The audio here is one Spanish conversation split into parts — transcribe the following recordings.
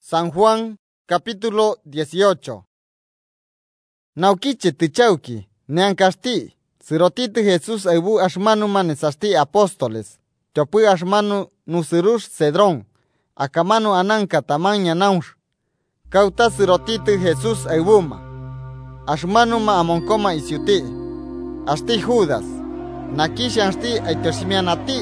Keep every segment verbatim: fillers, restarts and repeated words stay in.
San Juan, capítulo dieciocho. Naukiche tichauki, neankasti, sirotiti Jesús aibu ashmanu manesasti apóstoles, chopu ashmanu nusirush cedrón, akamanu ananka tamaña naush, kauta sirotiti Jesús aibuma, ashmanu ma amonkoma isyuti, asti Judas, nakishansti aitoshimianati,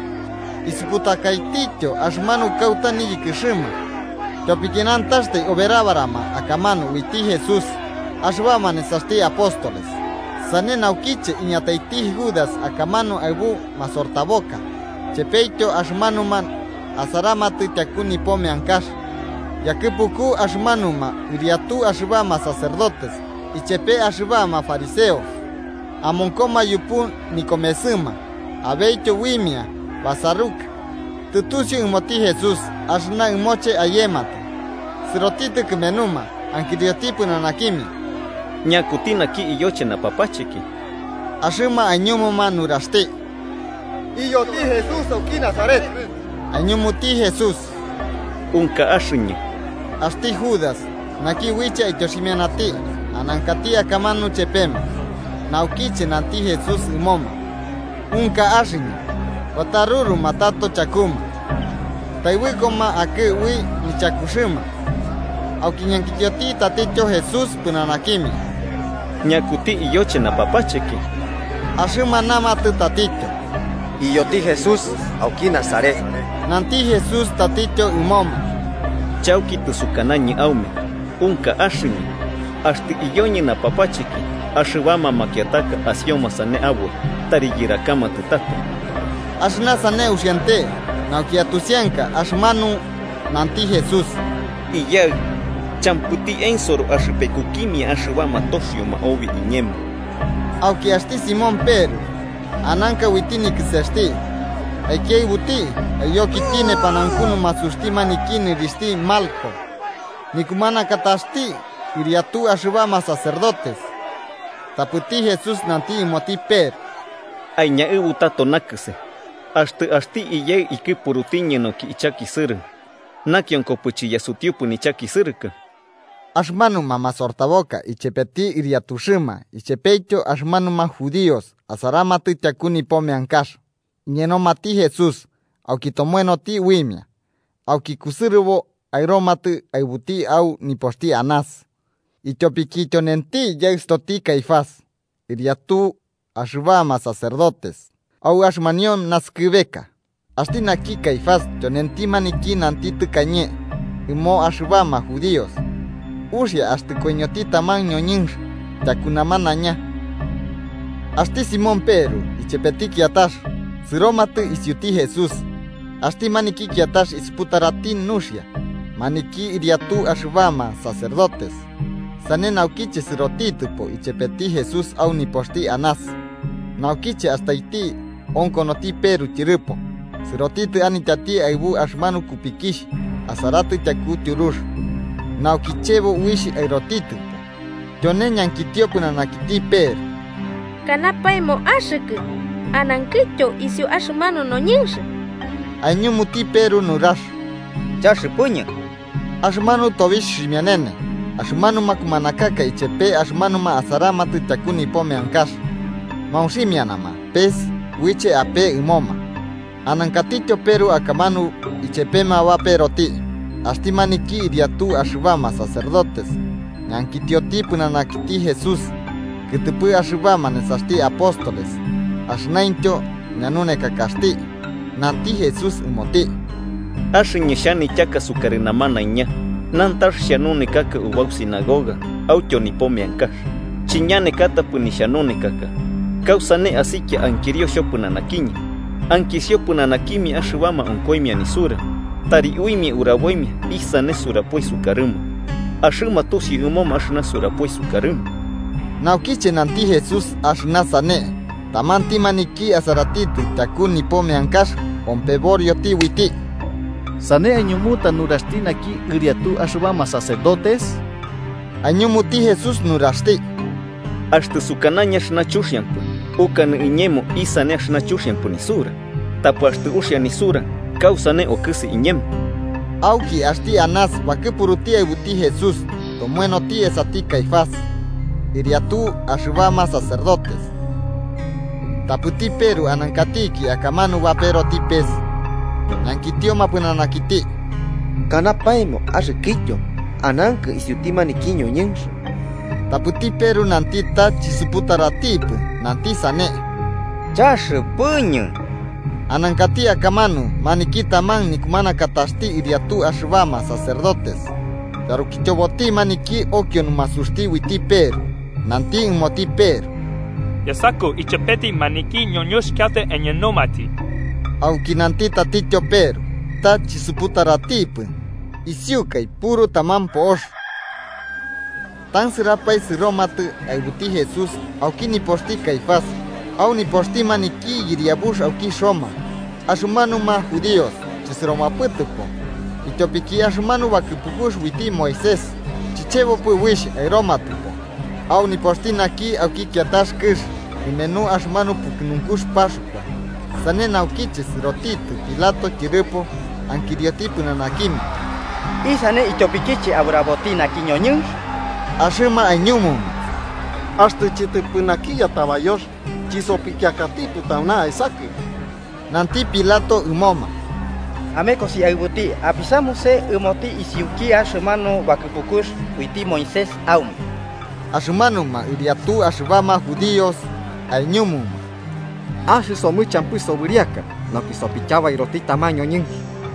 isputakaiticho ashmanu kauta niyikishima, chopikinantaste oberabarama akamanu witi Jesús, ashbama nesasti apóstoles, sane naukiche iñataiti Judas akamanu aibu masortaboka, chepeito ashmanuman asaramati tiakuni pome ankash, yakipuku ashmanuma iriatu ashbama sacerdotes, y chepe ashbama fariseos, amonkoma yupu nikomesima, abeito wimia, basaruka, tutusi umoti Jesús, ashna umoche ayemate, sirotite kmenuma, ankiriotipu nanakimi, ñakutina ki iyoche na papachiki. Ashima añumuma nurasti. Iyoti Jesús auki Nazaret. Añumuti Jesús. Unka ashiña. Asti Judas, naki wicha itoshimianati, anankati akamanu chepema. Naukiche nanti Jesús imoma. Unka ashiña. Wataruru matato chakuma. Taiwikoma ake wi nichakushima. Aukinyankitioti taticho Jesús punanakimi. Ñakuti iyoche na papachiki. Ashima nama tu tatito. Iyoti Jesús auki Nazaret. Nanti Jesús tatito imoma. Chauki tusukanañi aume. Unka ashiñi. Ashti iyoñi na papachiki. Ashibama makiataka asioma sane abu. Tarigirakama tutako. Ashna sane usiante. Naukiatusianka ashmanu nanti Jesús. Iyag. Champuti ensoro ashipekukimi ashibama toshio ma ovi iñemo. Auki asti Simón Pedro, ananka witini kisesti, aikei buti, ayoki tine panankunu masusti manikini risti malco, nikumana katasti, iriatu ashibama sacerdotes, taputi Jesús nanti imoti Pedro. Aiña ibutato nakse, ashti asti iye iki purutiñe no ki ichaki sir, nakion kopuchi yasutiupu ni chaki sirka. Ashmanuma masortaboka, ichepeti iriatushima, ichepecho ashmanuma judíos, asarama titakuni pome ankash. Ñenomati Jesús, aukitomueno ti wimia, aukikusirubo airomati aibuti au niposti anas. Ichopiquito nenti yaistoti Caifás, iriatu ashbama sacerdotes, au ashmanion naskibeka. Astinaki Caifás, chonenti maniki nantitu cañe, imo ashbama judíos. Usia hasta coñoti tamaño ñinj, takunamanaña. Hasta Simón Pedro, y chepeti kiatash, siromatu isyuti Jesús. Hasta maniki kiatash isputaratin nusia, maniki iriatu ashbama sacerdotes. Sane naukiche sirotitupo, y chepeti Jesús au niposti anas. Naukiche hasta iti, onkonoti Pedro chiripo. Sirotitu anitati aibu ashmanu kupikish, asaratu taku tiurush. Naukichevo wishi aerotitu. Yone ñankitio kunanakiti per. Kanapaimo ashiku. Anankicho isio ashmanu no nyinshi. Añumuti peru nurash. Chashipuña. Ashmanu tovish shimianene. Ashmanu makumanakaka ichepe ashmanu ma asarama titakuni pome ankash. Maushimianama. Pes wiche ape imoma. Anankaticho peru akamanu ichepe mawa peroti. Asti maniki iriatu ashbama sacerdotes, ñankitioti punanakiti Jesús, kitupu ashbama nesasti apóstoles, ashnaincho ñanune kakasti, nanti Jesús imoti. Ashiñe shani chaka sukarinamana iña, nantash shanune kaka ubau sinagoga, aucho ni pome ankash, chiñane kata puni shanune kaka, kausane asiki ankirio shopunanakiña, ankisio punanakimi ashbama onkoimia nisura. Tari uimi uraboimi, isane surapoi sukarima. Ashima tosi umoma ashna surapoi sukarima. Naukiche nanti Jesús ashna sane. Tamanti maniki asaratiti takuni pome ankash, ompeborio ti witi. Sane añumuta nurastina ki iriatu ashbama sacerdotes. Añumuti Jesús nurasti. Hasta sukanaña ashna chushianpu. Ukan iñemo isane ashna chushianpu nisura. Tapu hasta ushianisura. Kausane okisi iñem. Auki asti Anás vaquepurutia ibuti Jesús, tomueno ti esati Caifás, iriatu ashubama sacerdotes. Taputi peru anankatiki akamanu vapero tipes, nankitio mapunanakiti. Canapaimo ashiquillo, ananca isiutima niquiño ñensh. Taputi peru nantita chisuputaratip, nanti sane. Chash puño. Anankati akamanu, manikita man nikmana katasti iriatu ashvama sacerdotes. Yarukitoboti maniki okion masusti witi peru, nanti moti peru. Yasako ichapeti maniki ñoñosh kate enyenomati. Auki nanti tatitio peru, ta chisuputaratip, isiukai puro taman posh. Tan sirapay siromatu aibuti Jesús, auki ni posti Caifás. Au ni posti maniki yiriabush auki shoma. Ashumanu ma judíos, chisroma putupo. Itopiki ashumanu wakipukush witi Moisés. Chichevo pu wish aeromatupo. Au ni posti naki auki kiatash kish. Imenu ashumanu pukinunkush pashupa. Sanen auki chisrotitu, Pilato kiripo, ankiriotipu nanakimi. Isane itopikichi abraboti naki ñoñunsh. Ashuma añumum. Hasta chitipinaki yatabayosh. Chisopikiakati putauna esaki. Nanti Pilato umoma. Ameko si aibuti, apisamuse umoti isiuki ashumanu wakipukush witi Moisés aum. Ashumanuma iriatu ashubama judíos añumum. Ashi somu champu soburiaka, no kisopichaba iroti tamaño ñin.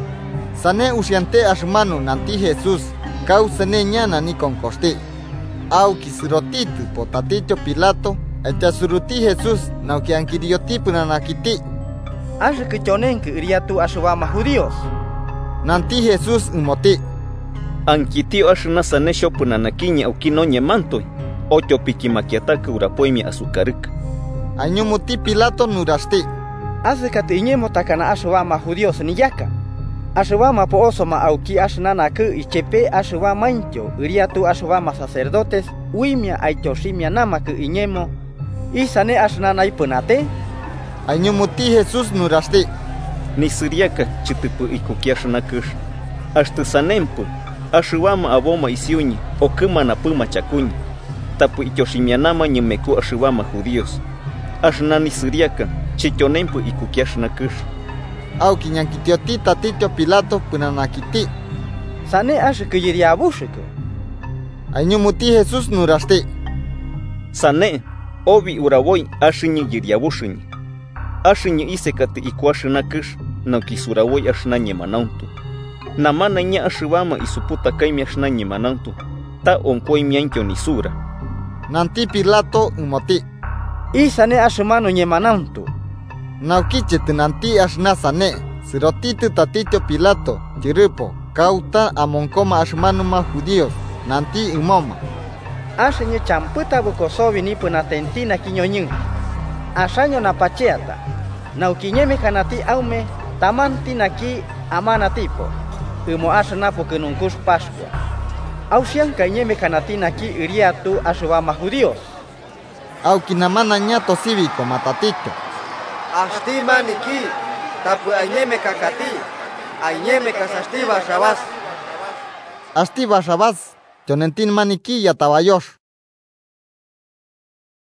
Sane usiante ashumanu nanti Jesús, causene ñana ni concosti. Au kisrotitu potatito Pilato. Echa suruti Jesús, nauki ankirioti punanakiti. Ashi kichonen que iriatu ashubama judíos. Nanti Jesús umoti. Ankitio ashuna sanesho punanakiña ukino ñemantoi. Ocho pikimakiataka urapoimi azukarika. Añumuti Pilato nurasti. Hace katiñemo takana ashubama judíos niyaka. Ashubama po osoma auki ashnanaku ichepe ashubama incho. Iriatu ashubama sacerdotes. Uimia aichoshimia namaku iñemo. Isane ashnanay punate. Añumuti Jesús nurasti. Ni siriaka chitipu ikukiashnakush. Hasta sanempu. Ashubama aboma isiuñi. Okuma puma chakuñi. Tapu ichoshimianama ñemeku ashubama judíos. Ashnani siriaka chichonempu ikukiashnakush. Auki ñankitioti tatitio Pilato punanakiti. Sane ashikiyiriabushiku. Añumuti Jesús nurasti. Sane obi uraboy ashiñi yiriabushiñi. Ashiñi isekati ikuashnakush naukisuraboy ashnañe manautu. Namana ña ashibama isuputa kaimi ashnañe manautu. Ta onkoi miankyo nisura. Nanti Pilato umoti. Isane ashimano ñe manautu. Naukichit nanti ashna sane. Sirotitu tatitio Pilato. Chiripo. Kauta amonkoma ashmanuma judíos. Nanti umoma. Ashiñe champuta bukosobi ni punatentina kiñoñin. Ashaño napacheata. Naukiñeme kanati aume tamanti naki amana tipo. Umo ashnapo kenunkush Pascua. Aushian kañeme kanati naki iriatu ashubama judíos. Aukinamana ñato cívico matatito. Ashtima niki tapu añeme kakati. Añeme kasashtiva shabas. Ashtiva shabas. Chonentin maniki yatabayosh.